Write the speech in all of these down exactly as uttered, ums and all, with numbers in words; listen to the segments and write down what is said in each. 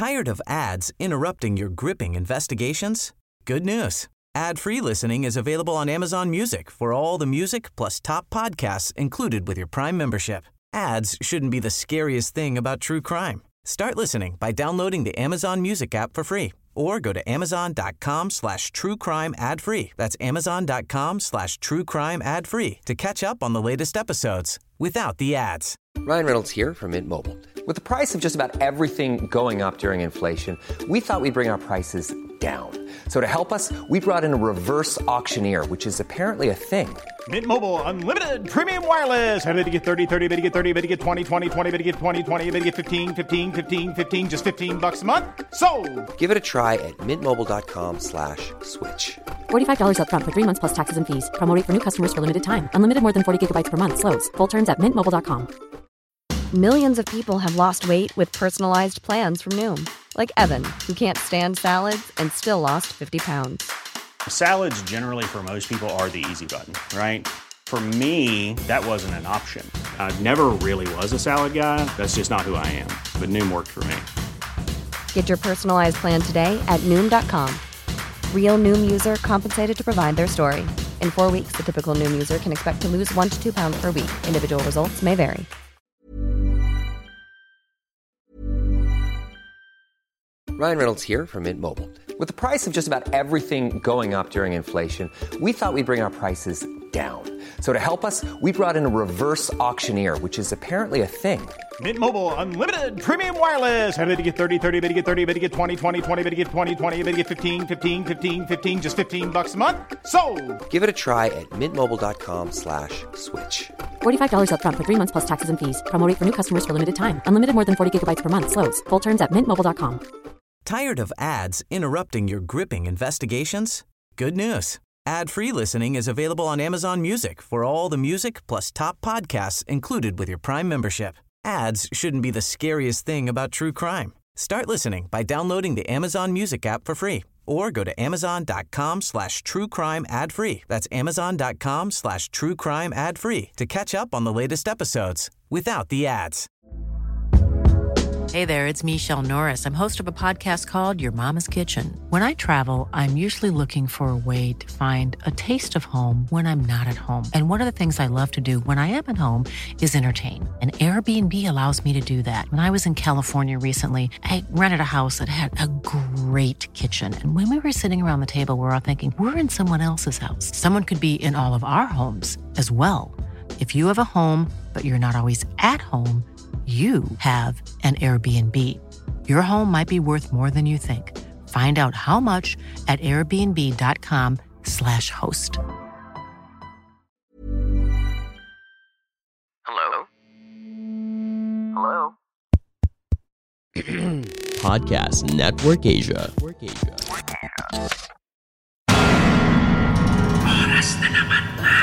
Tired of ads interrupting your gripping investigations? Good news. Ad-free listening is available on Amazon Music for all the music plus top podcasts included with your Prime membership. Ads shouldn't be the scariest thing about true crime. Start listening by downloading the Amazon Music app for free or go to amazon.com slash true crime ad free. That's amazon.com slash true crime ad free to catch up on the latest episodes without the ads. Ryan Reynolds here from Mint Mobile. With the price of just about everything going up during inflation, we thought we'd bring our prices down. So to help us, we brought in a reverse auctioneer, which is apparently a thing. Mint Mobile Unlimited Premium Wireless. How to get thirty, thirty, how to get thirty, how to get twenty, twenty, twenty, how to get twenty, twenty, how to get fifteen, fifteen, fifteen, fifteen, just fifteen bucks a month? Sold! Give it a try at mintmobile.com slash switch. forty-five dollars up front for three months plus taxes and fees. Promo rate for new customers for limited time. Unlimited more than forty gigabytes per month. Slows full terms at mint mobile dot com. Millions of people have lost weight with personalized plans from Noom. Like Evan, who can't stand salads and still lost fifty pounds. Salads generally for most people are the easy button, right? For me, that wasn't an option. I never really was a salad guy. That's just not who I am. But Noom worked for me. Get your personalized plan today at Noom dot com. Real Noom user compensated to provide their story. In four weeks, the typical Noom user can expect to lose one to two pounds per week. Individual results may vary. Ryan Reynolds here from Mint Mobile. With the price of just about everything going up during inflation, we thought we'd bring our prices down. So to help us, we brought in a reverse auctioneer, which is apparently a thing. Mint Mobile Unlimited Premium Wireless. How to get thirty, thirty, how to get thirty, how to get twenty, twenty, twenty, how to get twenty, twenty, how to get fifteen, fifteen, fifteen, fifteen, just fifteen bucks a month? Sold! Give it a try at mintmobile.com slash switch. forty-five dollars up front for three months plus taxes and fees. Promo rate for new customers for limited time. Unlimited more than forty gigabytes per month. Slows full terms at mint mobile dot com. Tired of ads interrupting your gripping investigations? Good news. Ad-free listening is available on Amazon Music for all the music plus top podcasts included with your Prime membership. Ads shouldn't be the scariest thing about true crime. Start listening by downloading the Amazon Music app for free or go to amazon.com slash true crime ad free. That's amazon.com slash true crime ad free to catch up on the latest episodes without the ads. Hey there, it's Michelle Norris. I'm host of a podcast called Your Mama's Kitchen. When I travel, I'm usually looking for a way to find a taste of home when I'm not at home. And one of the things I love to do when I am at home is entertain. And Airbnb allows me to do that. When I was in California recently, I rented a house that had a great kitchen. And when we were sitting around the table, we were all thinking, we're in someone else's house. Someone could be in all of our homes as well. If you have a home, but you're not always at home, you have an Airbnb. Your home might be worth more than you think. Find out how much at airbnb.com slash host. Hello? Hello? Podcast Network Asia. Oras na naman na.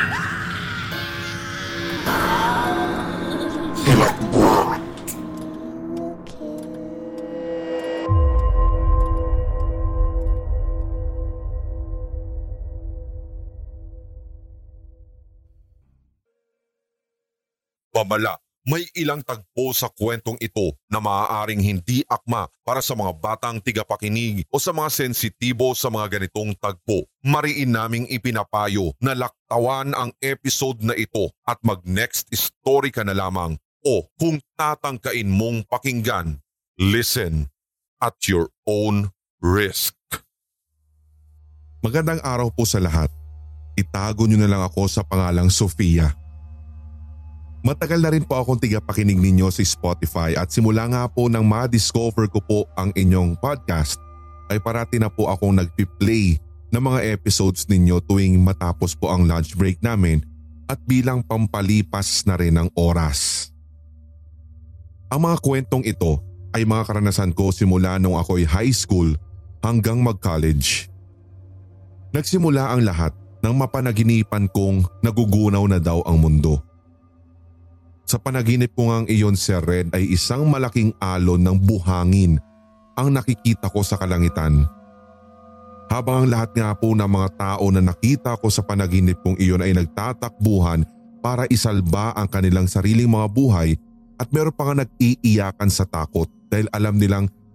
Babala, may ilang tagpo sa kwentong ito na maaaring hindi akma para sa mga batang tigapakinig o sa mga sensitibo sa mga ganitong tagpo. Mariin naming ipinapayo na laktawan ang episode na ito at mag-next story ka na lamang o kung tatangkain mong pakinggan, listen at your own risk. Magandang araw po sa lahat. Itago niyo na lang ako sa pangalang Sofia. Matagal na rin po akong tigapakinig ninyo sa Spotify at simula nga po nang ma-discover ko po ang inyong podcast ay parati na po akong nagpi-play ng mga episodes ninyo tuwing matapos po ang lunch break namin at bilang pampalipas na rin ng oras. Ang mga kwentong ito ay mga karanasan ko simula nung ako'y high school hanggang mag-college. Nagsimula ang lahat nang mapanaginipan kong nagugunaw na daw ang mundo. Sa panaginip ko ngang iyon, Sir Red, ay isang malaking alon ng buhangin ang nakikita ko sa kalangitan. Habang ang lahat nga po ng mga tao na nakita ko sa panaginip kong iyon ay nagtatakbuhan para isalba ang kanilang sariling mga buhay at meron pa nga nag-iiyakan sa takot dahil alam nilang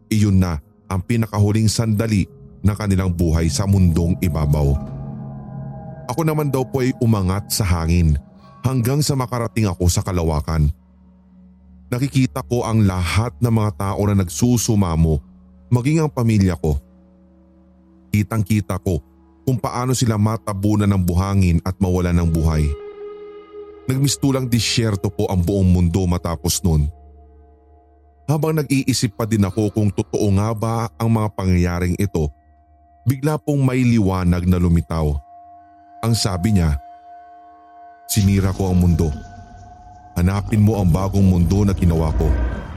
iyon na ang pinakahuling sandali ng kanilang buhay sa mundong ibabaw. Ako naman daw po ay umangat sa hangin hanggang sa makarating ako sa kalawakan. Nakikita ko ang lahat ng mga tao na nagsusumamo, maging ang pamilya ko. Kitang-kita ko kung paano sila matabunan ng buhangin at mawalan ng buhay. Nagmistulang disyerto po ang buong mundo matapos nun. Habang nag-iisip pa din ako kung totoo nga ba ang mga pangyayaring ito, bigla pong may liwanag na lumitaw. Ang sabi niya, "Sinira ko ang mundo. Hanapin mo ang bagong mundo na ginawa ko."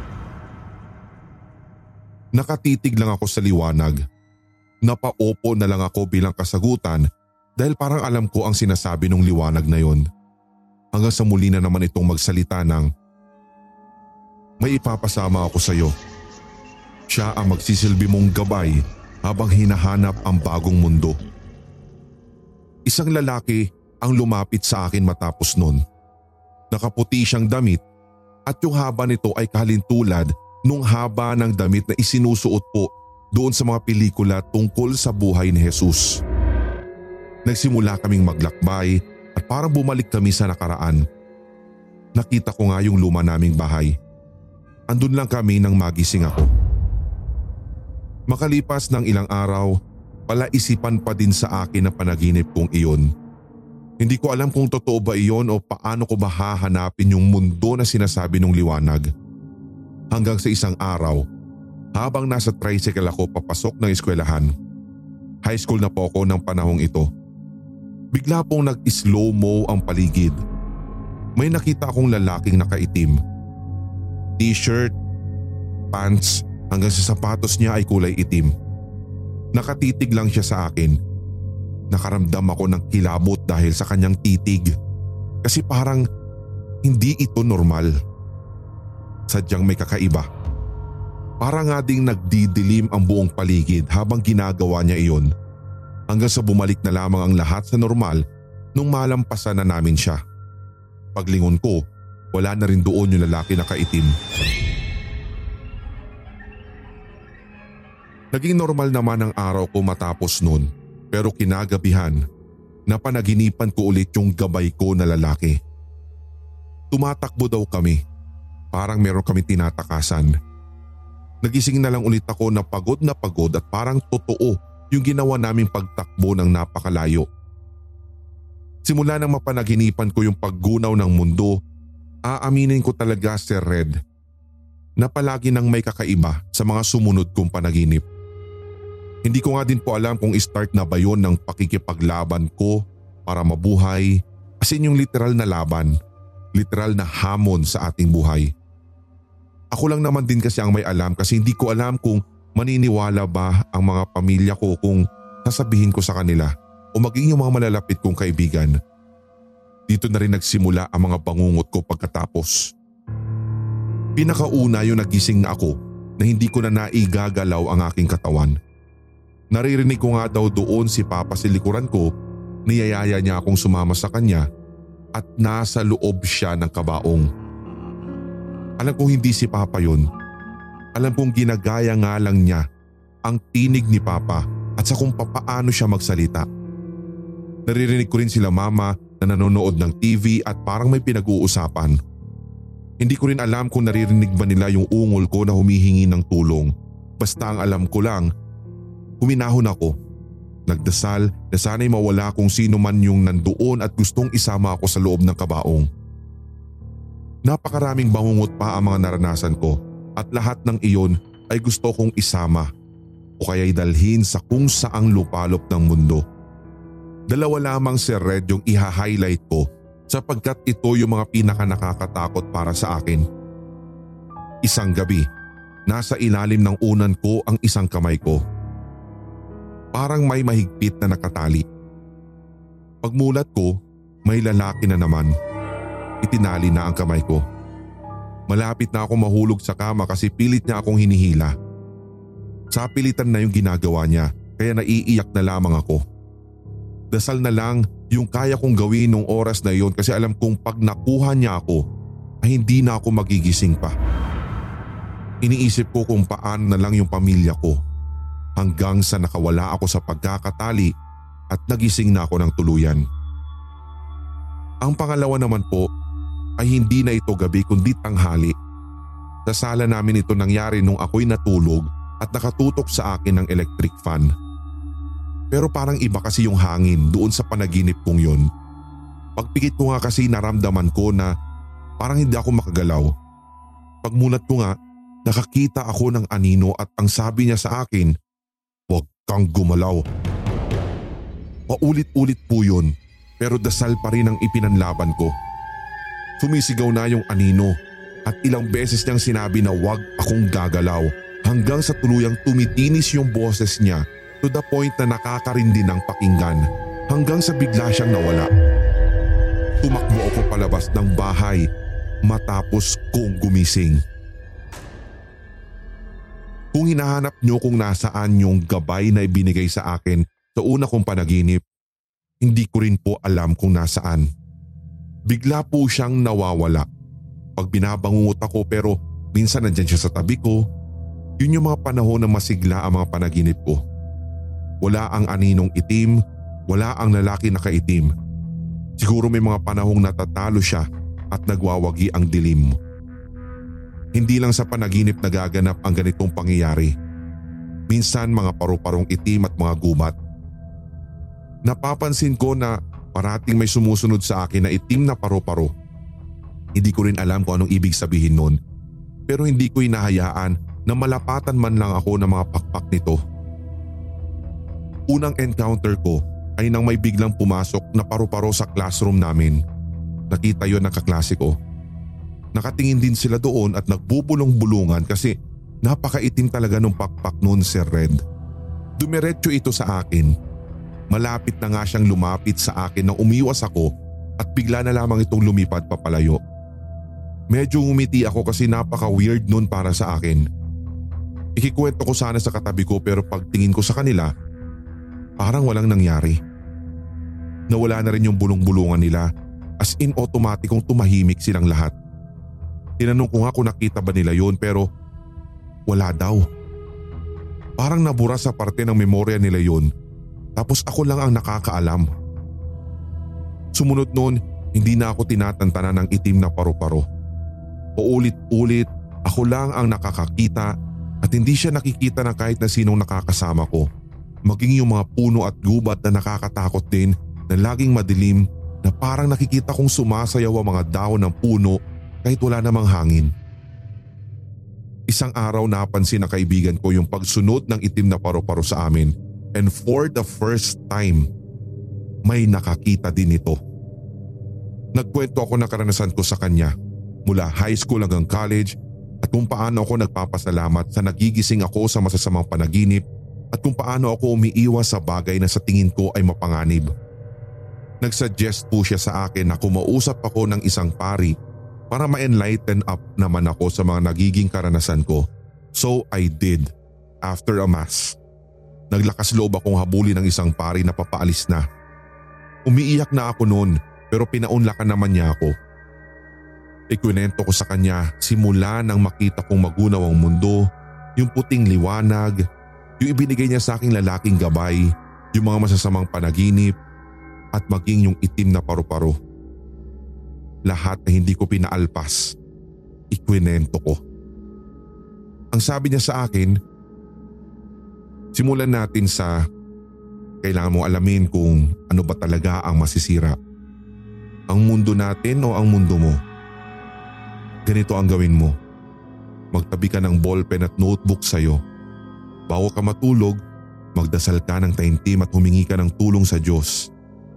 Nakatitig lang ako sa liwanag. Napaupo na lang ako bilang kasagutan dahil parang alam ko ang sinasabi ng liwanag na yon. Hanggang sa muli na naman itong magsalita ng, "May ipapasama ako sa iyo. Siya ang magsisilbi mong gabay habang hinahanap ang bagong mundo." Isang lalaki ang lumapit sa akin matapos nun. Nakaputi siyang damit at yung haba nito ay kahalintulad nung haba ng damit na isinusuot po doon sa mga pelikula tungkol sa buhay ni Jesus. Nagsimula kaming maglakbay at parang bumalik kami sa nakaraan. Nakita ko nga yung luma naming bahay. Andun lang kami nang magising ako. Makalipas ng ilang araw, palaisipan pa din sa akin ang panaginip kong iyon. Hindi ko alam kung totoo ba iyon o paano ko ba hahanapin yung mundo na sinasabi ng liwanag. Hanggang sa isang araw, habang nasa tricycle ako papasok ng eskwelahan. High school na po ako ng panahong ito. Bigla pong nag-slow-mo ang paligid. May nakita akong lalaking nakaitim. T-shirt, pants, hanggang sa sapatos niya ay kulay itim. Nakatitig lang siya sa akin. Nakaramdam ako ng kilabot dahil sa kanyang titig. Kasi parang hindi ito normal. Sadyang may kakaiba. Para nga ding nagdidilim ang buong paligid habang ginagawa niya iyon. Hanggang sa bumalik na lamang ang lahat sa normal nung malampasan na namin siya. Paglingon ko, wala na rin doon yung lalaki na kaitim. Naging normal naman ang araw ko matapos nun, pero kinagabihan, napanaginipan ko ulit yung gabay ko na lalaki. Tumatakbo daw kami, parang meron kami tinatakasan. Nagising na lang ulit ako na pagod na pagod at parang totoo yung ginawa naming pagtakbo ng napakalayo. Simula nang mapanaginipan ko yung paggunaw ng mundo, aaminin ko talaga, Sir Red, na palagi nang may kakaiba sa mga sumunod kong panaginip. Hindi ko nga din po alam kung start na ba yun ng pakikipaglaban ko para mabuhay, as in yung literal na laban, literal na hamon sa ating buhay. Ako lang naman din kasi ang may alam kasi hindi ko alam kung maniniwala ba ang mga pamilya ko kung sasabihin ko sa kanila o maging yung mga malalapit kong kaibigan. Dito na rin nagsimula ang mga bangungot ko pagkatapos. Pinakauna yung nagising na ako na hindi ko na naigagalaw ang aking katawan. Naririnig ko nga daw doon si Papa sa likuran ko, niyayaya niya akong sumama sa kanya at nasa loob siya ng kabaong. Alam kong hindi si Papa yun. Alam kong ginagaya nga lang niya ang tinig ni Papa at sa kung papaano siya magsalita. Naririnig ko rin sila Mama na nanonood ng T V at parang may pinag-uusapan. Hindi ko rin alam kung naririnig ba nila yung ungol ko na humihingi ng tulong. Basta ang alam ko lang, huminahon ako. Nagdasal na sana'y mawala kung sino man yung nandoon at gustong isama ako sa loob ng kabaong. Napakaraming bangungot pa ang mga naranasan ko at lahat ng iyon ay gusto kong isama o kaya'y dalhin sa kung saang lupalop ng mundo. Dalawa lamang, Sir Red, yung iha-highlight ko sapagkat ito yung mga pinaka nakakatakot para sa akin. Isang gabi, nasa ilalim ng unan ko ang isang kamay ko. Parang may mahigpit na nakatali. Pagmulat ko, may lalaki na naman. Itinali na ang kamay ko. Malapit na ako mahulog sa kama kasi pilit niya akong hinihila. Sa pilitan na yung ginagawa niya kaya naiiyak na lamang ako. Dasal na lang yung kaya kong gawin nung oras na yon kasi alam kong pag nakuha niya ako ay hindi na ako magigising pa. Iniisip ko kung paano na lang yung pamilya ko hanggang sa nakawala ako sa pagkakatali at nagising na ako ng tuluyan. Ang pangalawa naman po ay hindi na ito gabi kundi tanghali. Sa sala namin ito nangyari nung ako'y natulog at nakatutok sa akin ng electric fan. Pero parang iba kasi yung hangin doon sa panaginip kong yun. Pagpikit ko nga kasi naramdaman ko na parang hindi ako makagalaw. Pagmulat ko nga, nakakita ako ng anino at ang sabi niya sa akin, "Huwag kang gumalaw." Paulit-ulit po yun, pero dasal pa rin ang ipinanlaban ko. Sumisigaw na yung anino at ilang beses niyang sinabi na huwag akong gagalaw hanggang sa tuluyang tumitinis yung boses niya to the point na nakakarindi ng pakinggan hanggang sa bigla siyang nawala. Tumakbo ako palabas ng bahay matapos kong gumising. Kung hinahanap niyo kung nasaan yung gabay na ibinigay sa akin sa una kong panaginip, hindi ko rin po alam kung nasaan. Bigla po siyang nawawala. Pag binabangungot ako pero minsan nandyan siya sa tabi ko, yun yung mga panahon na masigla ang mga panaginip ko. Wala ang aninong itim, wala ang lalaki na kaitim. Siguro may mga panahong natatalo siya at nagwawagi ang dilim. Hindi lang sa panaginip nagaganap ang ganitong pangyayari. Minsan mga paru-parong itim at mga gubat. Napapansin ko na parating may sumusunod sa akin na itim na paru-paro. Hindi ko rin alam kung anong ibig sabihin nun. Pero hindi ko hinahayaan na malapatan man lang ako ng mga pakpak nito. Unang encounter ko ay nang may biglang pumasok na paru-paro sa classroom namin. Nakita yon ng kaklase ko. Nakatingin din sila doon at nagbubulong-bulungan kasi napakaitim talaga nung pakpak noon, Sir Red. Dumiretso ito sa akin. Malapit na nga siyang lumapit sa akin nang umiwas ako at bigla na lamang itong lumipad papalayo. Medyo umiti ako kasi napaka-weird noon para sa akin. Ikikwento ko sana sa katabi ko pero pagtingin ko sa kanila, parang walang nangyari. Nawala na rin yung bulong-bulungan nila, as in automatikong tumahimik silang lahat. Tinanong ko nga kung nakita ba nila yun pero wala daw. Parang nabura sa parte ng memorya nila yun, tapos ako lang ang nakakaalam. Sumunod noon, hindi na ako tinatantanan ng itim na paru-paro. Paulit-ulit, ako lang ang nakakakita at hindi siya nakikita ng kahit na sinong nakakasama ko. Maging yung mga puno at gubat na nakakatakot din na laging madilim na parang nakikita kong sumasayaw ang mga dahon ng puno kahit wala namang hangin. Isang araw napansin ng kaibigan ko yung pagsunod ng itim na paru-paro sa amin and for the first time, may nakakita din ito. Nagkwento ako ng karanasan ko sa kanya mula high school hanggang college at kung paano ako nagpapasalamat sa nagigising ako sa masasamang panaginip at kung paano ako umiiwas sa bagay na sa tingin ko ay mapanganib. Nagsuggest po siya sa akin na kumausap ako ng isang pari para ma-enlighten up naman ako sa mga nagiging karanasan ko. So I did, after a mass. Naglakas loob akong habulin ng isang pari na papaalis na. Umiiyak na ako noon pero pinaunlakan naman niya ako. Ikwinento ko sa kanya simula nang makita kong magunaw ang mundo, yung puting liwanag, yung ibinigay niya sa aking lalaking gabay, yung mga masasamang panaginip, at maging yung itim na paru-paro. Lahat na hindi ko pinaalpas, ikwinento ko. Ang sabi niya sa akin, simulan natin sa kailangan mo alamin kung ano ba talaga ang masisira. Ang mundo natin o ang mundo mo? Ganito ang gawin mo. Magtabi ka ng ballpen at notebook sa'yo. Bago ka matulog, magdasal ka ng taimtim at humingi ka ng tulong sa Diyos.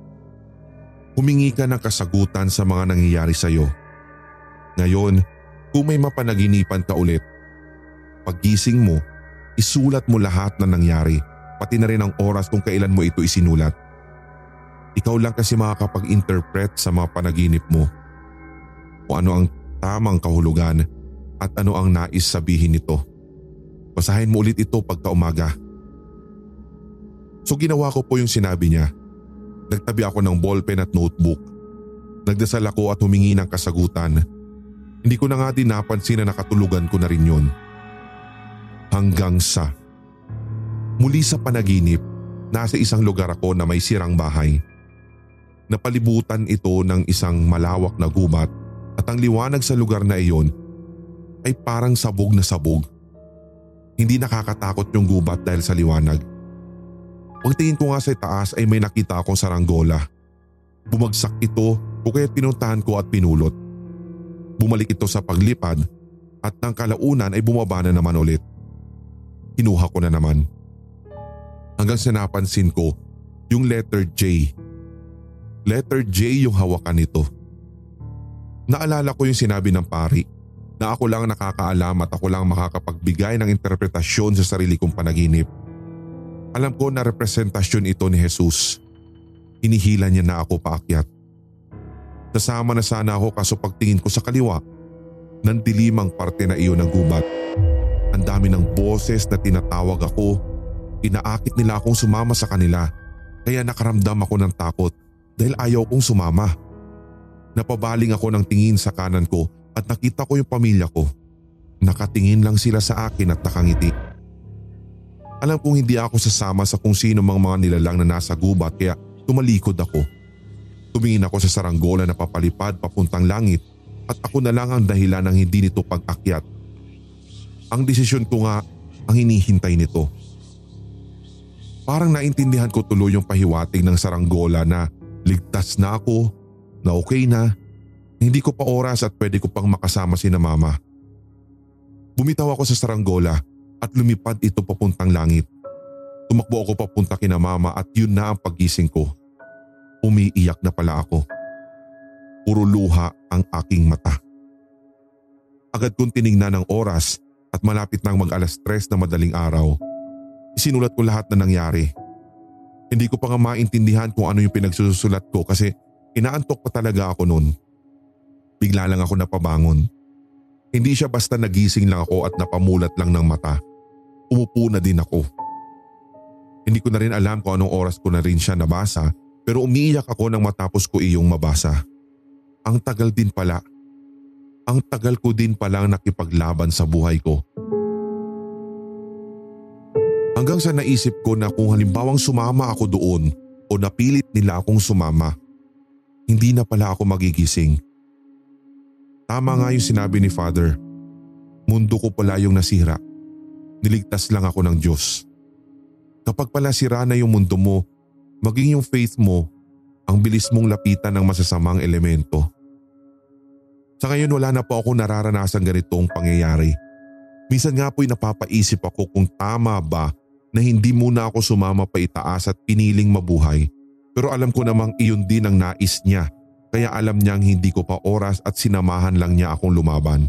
Humingi ka ng kasagutan sa mga nangyayari sa'yo. Ngayon, kung may mapanaginipan ka ulit, paggising mo, isulat mo lahat na nangyari, pati na rin ang oras kung kailan mo ito isinulat. Ikaw lang kasi makakapag-interpret sa mga panaginip mo. Kung ano ang tamang kahulugan at ano ang nais sabihin nito. Basahin mo ulit ito pagka umaga. So ginawa ko po yung sinabi niya. Nagtabi ako ng ballpen at notebook. Nagdasal ako at humingi ng kasagutan. Hindi ko na nga din napansin na nakatulugan ko na rin yun. Hanggang sa muli sa panaginip, nasa isang lugar ako na may sirang bahay. Napalibutan ito ng isang malawak na gubat at ang liwanag sa lugar na iyon ay parang sabog na sabog. Hindi nakakatakot yung gubat dahil sa liwanag. Pagtingin ko nga sa taas ay may nakita akong saranggola. Bumagsak ito o kaya pinuntahan ko at pinulot. Bumalik ito sa paglipad at ng kalaunan ay bumaba na naman ulit. Kinuha ko na naman. Hanggang sa napansin ko yung letter J. Letter J yung hawakan nito. Naalala ko yung sinabi ng pari na ako lang nakakaalam at ako lang makakapagbigay ng interpretasyon sa sarili kong panaginip. Alam ko na representasyon ito ni Jesus. Hinihila niya na ako paakyat. Nasama na sana ako kaso pagtingin ko sa kaliwa, nandilimang parte na iyon ng gubat. Ang dami ng boses na tinatawag ako. Inaakit nila akong sumama sa kanila kaya nakaramdam ako ng takot dahil ayaw kong sumama. Napabaling ako ng tingin sa kanan ko at nakita ko yung pamilya ko. Nakatingin lang sila sa akin at nakangiti. Alam kong hindi ako sasama sa kung sino mang mga nilalang na nasa gubat kaya tumalikod ako. Tumingin ako sa saranggola na papalipad papuntang langit at ako na lang ang dahilan ng hindi nito pag-akyat. Ang desisyon ko nga ang hinihintay nito. Parang naintindihan ko tuloy yung pahiwatig ng saranggola na ligtas na ako, na okay na, hindi ko pa oras at pwede ko pang makasama si na mama. Bumitaw ako sa saranggola at lumipad ito papuntang langit. Tumakbo ako papunta kina mama at yun na ang paggising ko. Umiiyak na pala ako. Puro luha ang aking mata. Agad kong tinignan ang oras at malapit nang mag-alas tres na madaling araw. Isinulat ko lahat na nangyari. Hindi ko pa nga maintindihan kung ano yung pinagsusulat ko kasi inaantok pa talaga ako noon. Bigla lang ako napabangon. Hindi siya basta nagising lang ako at napamulat lang ng mata. Umupo na din ako. Hindi ko na rin alam kung anong oras ko na rin siya nabasa pero umiiyak ako nang matapos ko iyong mabasa. Ang tagal din pala. Ang tagal ko din palang nakipaglaban sa buhay ko. Hanggang sa naisip ko na kung halimbawang sumama ako doon o napilit nila akong sumama, hindi na pala ako magigising. Tama nga yung sinabi ni Father. Mundo ko pala yung nasira. Niligtas lang ako ng Diyos. Kapag pala sira na yung mundo mo, maging yung faith mo, ang bilis mong lapitan ng masasamang elemento. Sa ngayon wala na po ako nararanasan ganitong pangyayari. Minsan nga po'y napapaisip ako kung tama ba na hindi muna ako sumama pa itaas at piniling mabuhay. Pero alam ko namang iyon din ang nais niya. Kaya alam niyang hindi ko pa oras at sinamahan lang niya akong lumaban.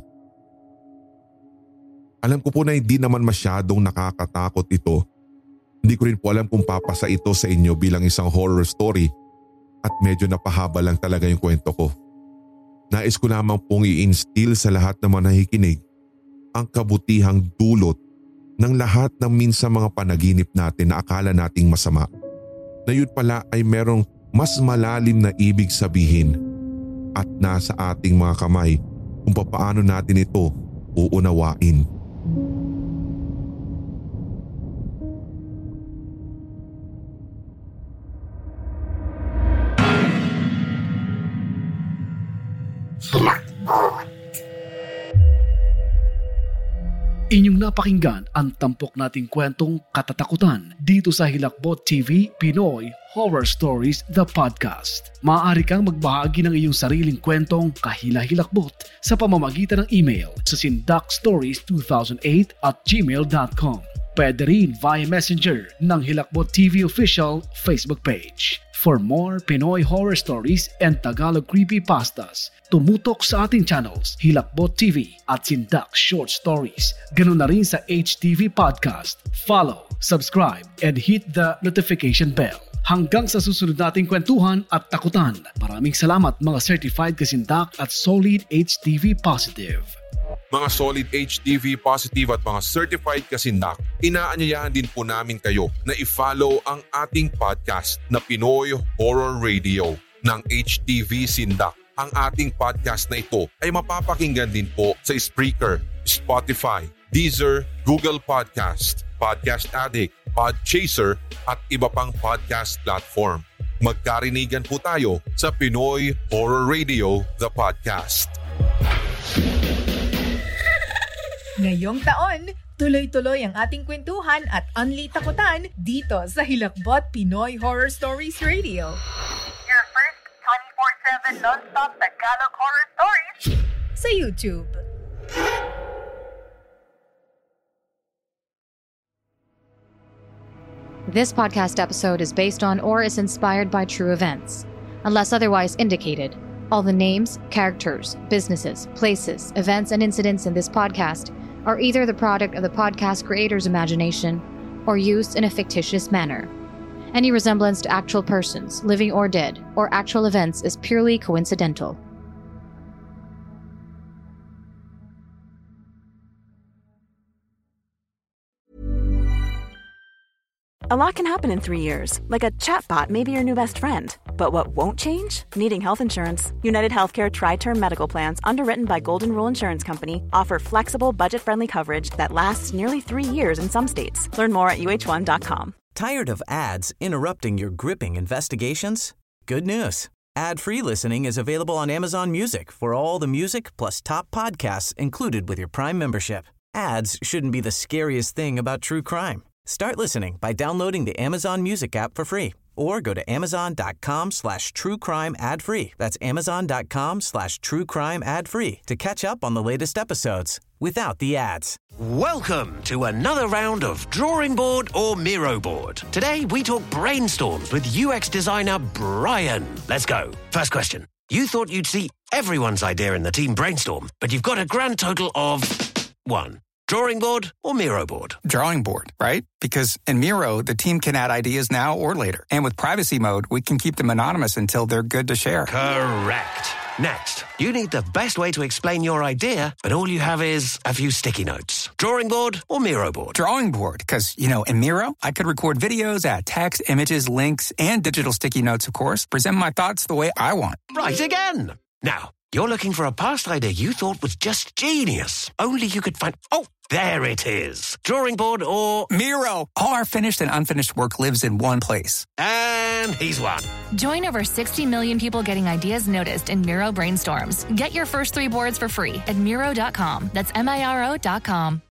Alam ko po na hindi naman masyadong nakakatakot ito. Hindi ko rin po alam kung papasa ito sa inyo bilang isang horror story at medyo napahaba lang talaga yung kwento ko. Nais ko lamang pong i-instill sa lahat na manahikinig ang kabutihang dulot ng lahat ng minsan mga panaginip natin na akala nating masama. Na yun pala ay merong mas malalim na ibig sabihin at nasa ating mga kamay kung paano natin ito uunawain. Inyong napakinggan ang tampok nating kwentong katatakutan dito sa Hilakbot T V Pinoy Horror Stories The Podcast. Maaari kang magbahagi ng iyong sariling kwentong kahila-hilakbot sa pamamagitan ng email sa sindakstories two thousand eight at gmail dot com. Pwede rin via messenger ng Hilakbot T V official Facebook page. For more Pinoy horror stories and Tagalog creepypastas, tumutok sa ating channels Hilakbot T V at Sindak Short Stories. Ganun na rin sa H T V Podcast. Follow, subscribe, and hit the notification bell. Hanggang sa susunod nating kwentuhan at takutan. Maraming salamat mga certified kasindak at solid H T V positive. Mga solid H T V positive at mga certified kasindak, inaanyayahan din po namin kayo na i-follow ang ating podcast na Pinoy Horror Radio ng H T V Sindak. Ang ating podcast na ito ay mapapakinggan din po sa Spreaker, Spotify, Deezer, Google Podcast, Podcast Addict, Podchaser at iba pang podcast platform. Magkarinigan po tayo sa Pinoy Horror Radio, the podcast. Ngayong taon, tuloy-tuloy ang ating kwentuhan at unli takutan dito sa Hilakbot Pinoy Horror Stories Radio. Your first twenty-four seven non-stop Tagalog horror stories sa YouTube. This podcast episode is based on or is inspired by true events. Unless otherwise indicated, all the names, characters, businesses, places, events, and incidents in this podcast are either the product of the podcast creator's imagination or used in a fictitious manner. Any resemblance to actual persons, living or dead, or actual events is purely coincidental. A lot can happen in three years, like a chatbot may be your new best friend. But what won't change? Needing health insurance. United Healthcare Tri-Term Medical Plans, underwritten by Golden Rule Insurance Company, offer flexible, budget-friendly coverage that lasts nearly three years in some states. Learn more at U H one dot com. Tired of ads interrupting your gripping investigations? Good news. Ad-free listening is available on Amazon Music for all the music plus top podcasts included with your Prime membership. Ads shouldn't be the scariest thing about true crime. Start listening by downloading the Amazon Music app for free or go to amazon.com slash true crime ad free. That's amazon.com slash true crime ad free to catch up on the latest episodes without the ads. Welcome to another round of Drawing Board or Miro Board. Today we talk brainstorms with U X designer Brian. Let's go. First question. You thought you'd see everyone's idea in the team brainstorm, but you've got a grand total of one. Drawing board or Miro board? Drawing board, right? Because in Miro, the team can add ideas now or later. And with privacy mode, we can keep them anonymous until they're good to share. Correct. Next, you need the best way to explain your idea, but all you have is a few sticky notes. Drawing board or Miro board? Drawing board, because, you know, in Miro, I could record videos, add text, images, links, and digital sticky notes, of course. Present my thoughts the way I want. Right again. Now, you're looking for a past idea you thought was just genius. Only you could find... Oh, there it is. Drawing board or... Miro. All our finished and unfinished work lives in one place. And he's won. Join over sixty million people getting ideas noticed in Miro Brainstorms. Get your first three boards for free at Miro dot com. That's M I R O dot com.